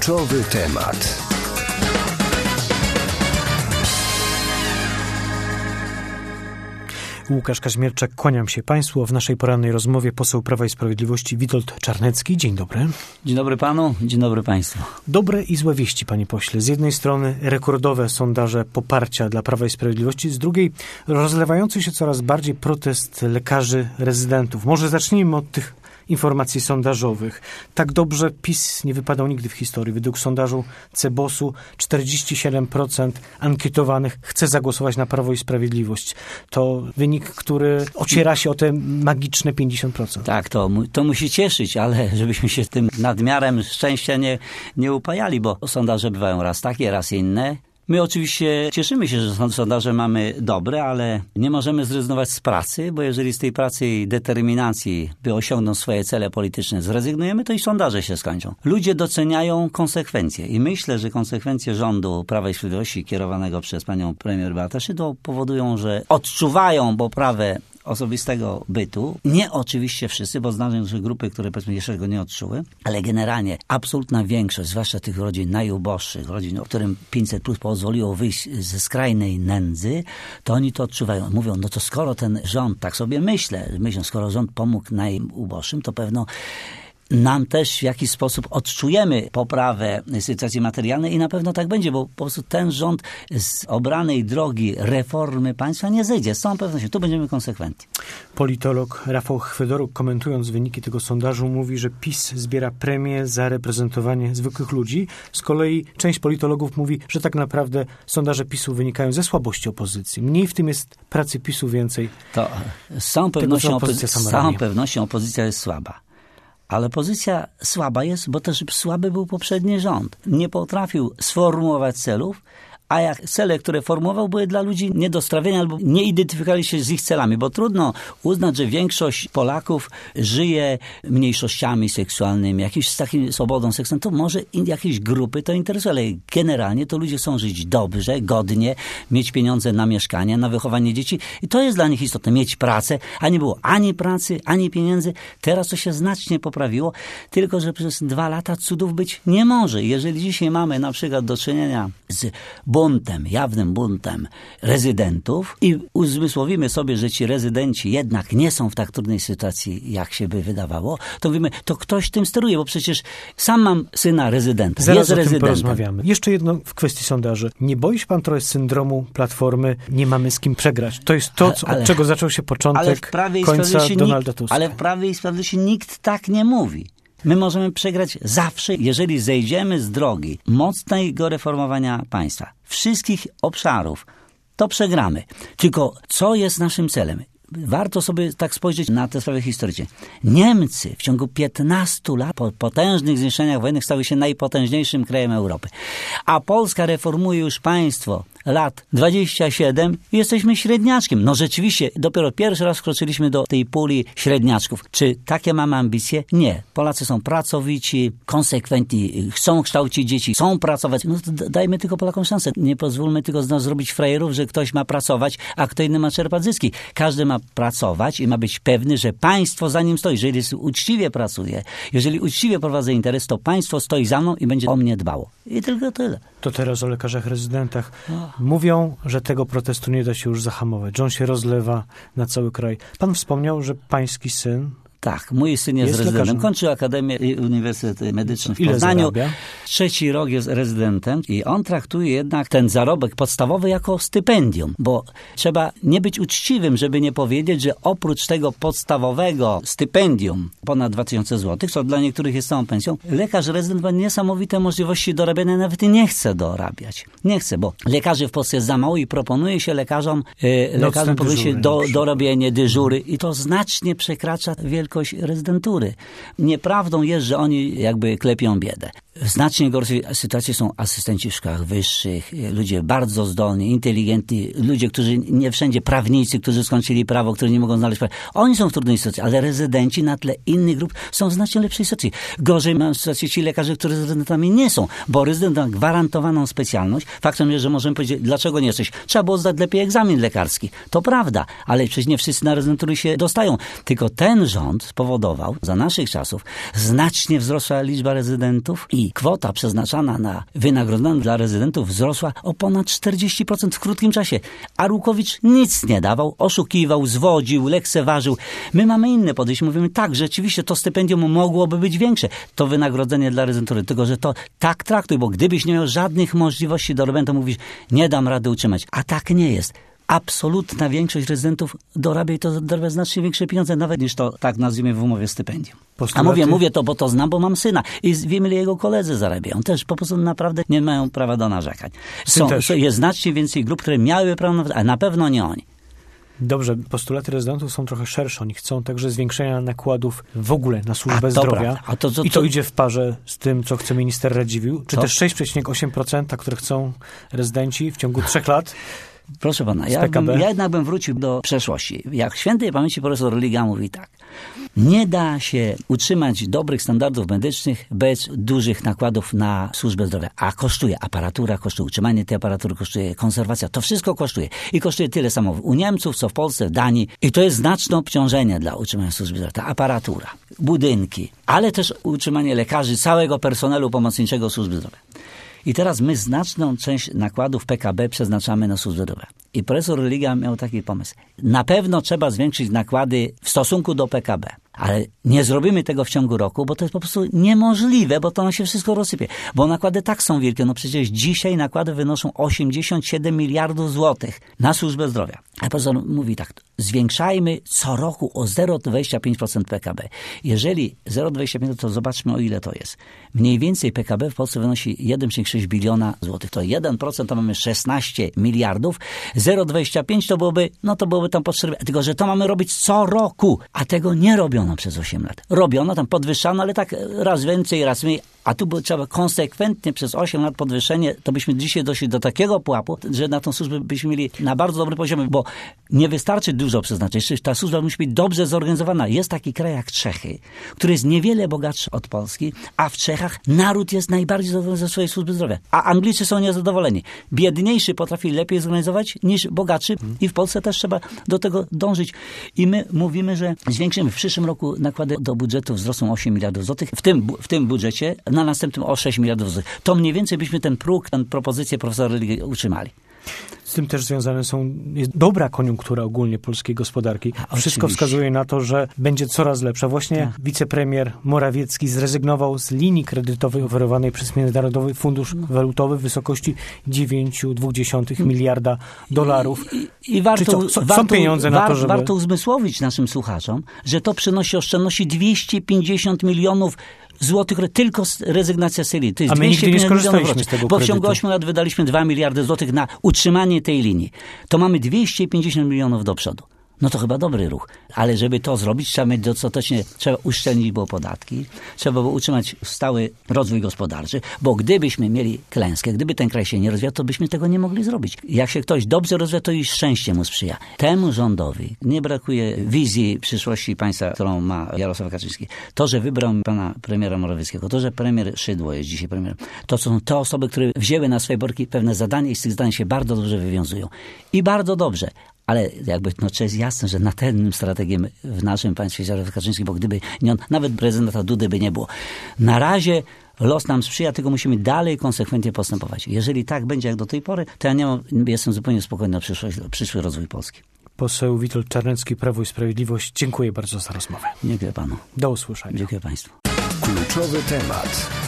Kluczowy temat. Łukasz Kaźmierczak, kłaniam się Państwu. W naszej porannej rozmowie poseł Prawa i Sprawiedliwości Witold Czarnecki. Dzień dobry. Dzień dobry Panu, dzień dobry Państwu. Dobre i złe wieści, Panie Pośle. Z jednej strony rekordowe sondaże poparcia dla Prawa i Sprawiedliwości, z drugiej rozlewający się coraz bardziej protest lekarzy rezydentów. Może zacznijmy od tych informacji sondażowych. Tak dobrze PiS nie wypadał nigdy w historii. Według sondażu CBOS-u 47% ankietowanych chce zagłosować na Prawo i Sprawiedliwość. To wynik, który ociera się o te magiczne 50%. Tak, to musi cieszyć, ale żebyśmy się tym nadmiarem szczęścia nie upajali, bo sondaże bywają raz takie, raz inne. My oczywiście cieszymy się, że sondaże mamy dobre, ale nie możemy zrezygnować z pracy, bo jeżeli z tej pracy i determinacji, by osiągnąć swoje cele polityczne, zrezygnujemy, to i sondaże się skończą. Ludzie doceniają konsekwencje i myślę, że konsekwencje rządu Prawa i Sprawiedliwości kierowanego przez panią premier Beatę Szydło powodują, że odczuwają poprawę osobistego bytu. Nie oczywiście wszyscy, bo znam grupy, które powiedzmy jeszcze go nie odczuły, ale generalnie absolutna większość, zwłaszcza tych rodzin najuboższych, rodzin, którym 500+ pozwoliło wyjść ze skrajnej nędzy, to oni to odczuwają. Mówią, no to skoro ten rząd, tak sobie myślę, skoro rząd pomógł najuboższym, to pewno nam też w jakiś sposób odczujemy poprawę sytuacji materialnej i na pewno tak będzie, bo po prostu ten rząd z obranej drogi reformy państwa nie zejdzie. Z całą pewnością. Tu będziemy konsekwentni. Politolog Rafał Chwedoruk, komentując wyniki tego sondażu, mówi, że PiS zbiera premię za reprezentowanie zwykłych ludzi. Z kolei część politologów mówi, że tak naprawdę sondaże PiS-u wynikają ze słabości opozycji. Mniej w tym jest pracy PiS-u, więcej. To z całą pewnością opozycja jest słaba. Ale pozycja słaba jest, bo też słaby był poprzedni rząd. Nie potrafił sformułować celów, a jak cele, które formułował, były dla ludzi nie do strawienia albo nie identyfikowali się z ich celami, bo trudno uznać, że większość Polaków żyje mniejszościami seksualnymi, jakąś taką swobodą seksualną. To może jakieś grupy to interesuje, ale generalnie to ludzie chcą żyć dobrze, godnie, mieć pieniądze na mieszkanie, na wychowanie dzieci i to jest dla nich istotne, mieć pracę, a nie było ani pracy, ani pieniędzy. Teraz to się znacznie poprawiło, tylko że przez 2 lata cudów być nie może. Jeżeli dzisiaj mamy na przykład do czynienia z buntem, jawnym buntem rezydentów i uzmysłowimy sobie, że ci rezydenci jednak nie są w tak trudnej sytuacji, jak się by wydawało, to mówimy, to ktoś tym steruje, bo przecież sam mam syna rezydenta. Zaraz jest o tym rezydentem. porozmawiamy. Jeszcze jedno w kwestii sondaży. Nie boi się pan trochę syndromu Platformy, nie mamy z kim przegrać? To jest to, od czego zaczął się początek końca Donalda Tuska. Ale w Prawie i Sprawiedliwości nikt tak nie mówi. My możemy przegrać zawsze, jeżeli zejdziemy z drogi mocnego reformowania państwa, wszystkich obszarów, to przegramy. Tylko co jest naszym celem? Warto sobie tak spojrzeć na te sprawy historyczne. Niemcy w ciągu 15 lat po potężnych zniszczeniach wojennych stały się najpotężniejszym krajem Europy. A Polska reformuje już państwo lat 27 i jesteśmy średniaczkiem. No rzeczywiście, dopiero pierwszy raz wkroczyliśmy do tej puli średniaczków. Czy takie mamy ambicje? Nie. Polacy są pracowici, konsekwentni, chcą kształcić dzieci, chcą pracować. No to dajmy tylko Polakom szansę. Nie pozwólmy tylko z nas zrobić frajerów, że ktoś ma pracować, a kto inny ma czerpać zyski. Każdy ma pracować i ma być pewny, że państwo za nim stoi. Jeżeli uczciwie pracuje, jeżeli uczciwie prowadzę interes, to państwo stoi za mną i będzie o mnie dbało. I tylko tyle. To teraz o lekarzach rezydentach. Mówią, że tego protestu nie da się już zahamować, że on się rozlewa na cały kraj. Pan wspomniał, że pański syn... Tak, mój syn jest rezydentem. Lekarzem. Kończył Akademię i Uniwersytet Medyczny w Ile Poznaniu. zarabia? 3. rok jest rezydentem i on traktuje jednak ten zarobek podstawowy jako stypendium, bo trzeba nie być uczciwym, żeby nie powiedzieć, że oprócz tego podstawowego stypendium ponad 2000 zł, co dla niektórych jest całą pensją, lekarz rezydent ma niesamowite możliwości dorabiania, nawet nie chce dorabiać. Nie chce, bo lekarzy w Polsce jest za mało i proponuje się lekarzom dorobienie dyżury i to znacznie przekracza wielkość rezydentury. Nieprawdą jest, że oni jakby klepią biedę. W znacznie gorszej sytuacji są asystenci w szkołach wyższych, ludzie bardzo zdolni, inteligentni, ludzie, którzy nie wszędzie, prawnicy, którzy skończyli prawo, którzy nie mogą znaleźć prawa. Oni są w trudnej sytuacji, ale rezydenci na tle innych grup są w znacznie lepszej sytuacji. Gorzej mają sytuację ci lekarze, którzy z rezydentami nie są, bo rezydent ma gwarantowaną specjalność. Faktem jest, że możemy powiedzieć, dlaczego nie jesteś. Trzeba było zdać lepiej egzamin lekarski. To prawda, ale przecież nie wszyscy na rezydentury się dostają. Tylko ten rząd spowodował, za naszych czasów, znacznie wzrosła liczba rezydentów i i kwota przeznaczana na wynagrodzenie dla rezydentów wzrosła o ponad 40% w krótkim czasie. Arłukowicz nic nie dawał, oszukiwał, zwodził, lekceważył. My mamy inne podejście. Mówimy tak, rzeczywiście to stypendium mogłoby być większe. To wynagrodzenie dla rezydentury. Tylko, że to tak traktuj, bo gdybyś nie miał żadnych możliwości dorobienia, to mówisz, nie dam rady utrzymać. A tak nie jest. Absolutna większość rezydentów dorabia i to dorabia znacznie większe pieniądze, nawet niż to, tak nazwijmy w umowie, stypendium. Postulaty... A mówię to, bo to znam, bo mam syna i wiem, ile jego koledzy zarabiają. Też po prostu naprawdę nie mają prawa do narzekań. Jest znacznie więcej grup, które miały prawo, a na pewno nie oni. Dobrze, postulaty rezydentów są trochę szersze. Oni chcą także zwiększenia nakładów w ogóle na służbę zdrowia. I to idzie w parze z tym, co chce minister Radziwiłł. Czy też 6,8%, które chcą rezydenci w ciągu 3 lat. Proszę pana, ja jednak bym wrócił do przeszłości. Jak świętej pamięci profesor Liga mówi tak. Nie da się utrzymać dobrych standardów medycznych bez dużych nakładów na służbę zdrowia. A kosztuje aparatura, kosztuje utrzymanie tej aparatury, kosztuje konserwacja. To wszystko kosztuje. I kosztuje tyle samo u Niemców, co w Polsce, w Danii. I to jest znaczne obciążenie dla utrzymania służby zdrowia. Ta aparatura, budynki, ale też utrzymanie lekarzy, całego personelu pomocniczego służby zdrowia. I teraz my znaczną część nakładów PKB przeznaczamy na służbę zdrowia. I profesor Liga miał taki pomysł. Na pewno trzeba zwiększyć nakłady w stosunku do PKB. Ale nie zrobimy tego w ciągu roku, bo to jest po prostu niemożliwe, bo to nam się wszystko rozsypie. Bo nakłady tak są wielkie. No przecież dzisiaj nakłady wynoszą 87 miliardów złotych na służbę zdrowia. A profesor mówi tak, zwiększajmy co roku o 0,25% PKB. Jeżeli 0,25%, to zobaczmy, o ile to jest. Mniej więcej PKB w Polsce wynosi 1,6 biliona złotych. To 1% to mamy 16 miliardów. 0,25 to byłoby tam potrzebne. Tylko, że to mamy robić co roku, a tego nie robiono przez 8 lat. Robiono, tam podwyższano, ale tak raz więcej, raz mniej. A tu by trzeba konsekwentnie przez 8 lat podwyższenie, to byśmy dzisiaj doszli do takiego pułapu, że na tą służbę byśmy mieli na bardzo dobry poziomie, bo nie wystarczy dużo przeznaczyć. Ta służba musi być dobrze zorganizowana. Jest taki kraj jak Czechy, który jest niewiele bogatszy od Polski, a w Czechach naród jest najbardziej zadowolony ze swojej służby zdrowia. A Anglicy są niezadowoleni. Biedniejszy potrafi lepiej zorganizować niż bogatszy i w Polsce też trzeba do tego dążyć. I my mówimy, że zwiększymy w przyszłym roku nakłady do budżetu wzrosną 8 miliardów złotych. W tym budżecie na następnym o 6 miliardów złotych. To mniej więcej byśmy ten próg, tę propozycję profesora Ligi utrzymali. Z tym też związane jest dobra koniunktura ogólnie polskiej gospodarki. Wszystko wskazuje na to, że będzie coraz lepsza. Właśnie wicepremier Morawiecki zrezygnował z linii kredytowej oferowanej przez Międzynarodowy Fundusz Walutowy w wysokości 9,2 miliarda dolarów. I są pieniądze na to, żeby... Warto uzmysłowić naszym słuchaczom, że to przynosi oszczędności 250 milionów złotych, tylko rezygnacja z tej linii. To jest a my nigdy nie skorzystaliśmy z tego bo w ciągu 8 lat wydaliśmy 2 miliardy złotych na utrzymanie tej linii. To mamy 250 milionów do przodu. No to chyba dobry ruch. Ale żeby to zrobić, trzeba mieć dostatecznie, trzeba uszczelnić było podatki, trzeba było utrzymać stały rozwój gospodarczy, bo gdybyśmy mieli klęskę, gdyby ten kraj się nie rozwijał, to byśmy tego nie mogli zrobić. Jak się ktoś dobrze rozwija, to i szczęście mu sprzyja. Temu rządowi nie brakuje wizji przyszłości państwa, którą ma Jarosław Kaczyński. To, że wybrał pana premiera Morawieckiego, to, że premier Szydło jest dzisiaj premierem, to są te osoby, które wzięły na swoje barki pewne zadania i z tych zadań się bardzo dobrze wywiązują. I bardzo dobrze. Ale to jest jasne, że naczelnym strategiem w naszym państwie jest Jarosław Kaczyński, bo gdyby nie on, nawet prezydenta Dudy by nie było. Na razie los nam sprzyja, tylko musimy dalej konsekwentnie postępować. Jeżeli tak będzie jak do tej pory, to jestem zupełnie spokojny na przyszły rozwój Polski. Poseł Witold Czarnecki, Prawo i Sprawiedliwość. Dziękuję bardzo za rozmowę. Dziękuję panu. Do usłyszenia. Dziękuję państwu. Kluczowy temat.